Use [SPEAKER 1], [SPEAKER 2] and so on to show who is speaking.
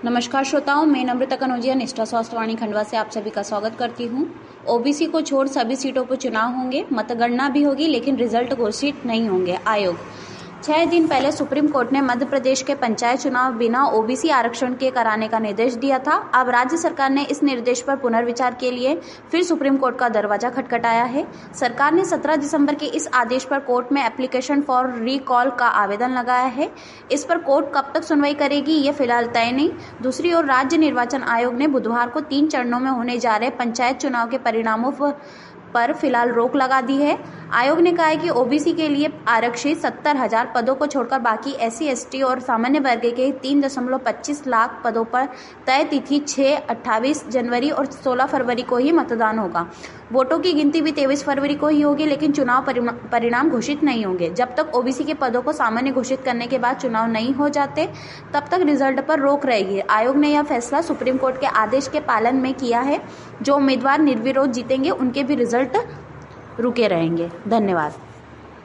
[SPEAKER 1] नमस्कार श्रोताओं, मैं नम्रता कनौजिया निष्ठा स्वास्थ्यवाणी खंडवा से आप सभी का स्वागत करती हूं। ओबीसी को छोड़ सभी सीटों पर चुनाव होंगे, मतगणना भी होगी, लेकिन रिजल्ट घोषित नहीं होंगे। आयोग 6 दिन पहले सुप्रीम कोर्ट ने मध्य प्रदेश के पंचायत चुनाव बिना ओबीसी आरक्षण के कराने का निर्देश दिया था। अब राज्य सरकार ने इस निर्देश पर पुनर्विचार के लिए फिर सुप्रीम कोर्ट का दरवाजा खटखटाया है। सरकार ने 17 दिसंबर के इस आदेश पर कोर्ट में एप्लीकेशन फॉर रिकॉल का आवेदन लगाया है। इस पर कोर्ट कब तक सुनवाई करेगी, ये फिलहाल तय नहीं। दूसरी ओर राज्य निर्वाचन आयोग ने बुधवार को 3 चरणों में होने जा रहे पंचायत चुनाव के परिणामों पर फिलहाल रोक लगा दी है। आयोग ने कहा है कि ओबीसी के लिए आरक्षित 70,000 पदों को छोड़कर बाकी एससी, एसटी और सामान्य वर्ग के 3.25 लाख पदों पर तय तिथि 6, 28 जनवरी और 16 फरवरी को ही मतदान होगा। वोटों की गिनती भी 23 फरवरी को ही होगी, लेकिन चुनाव परिणाम घोषित नहीं होंगे। जब तक ओबीसी के पदों को सामान्य घोषित करने के बाद चुनाव नहीं हो जाते, तब तक रिजल्ट पर रोक रहेगी। आयोग ने यह फैसला सुप्रीम कोर्ट के आदेश के पालन में किया है। जो उम्मीदवार निर्विरोध जीतेंगे, उनके भी रिजल्ट रुके रहेंगे। धन्यवाद।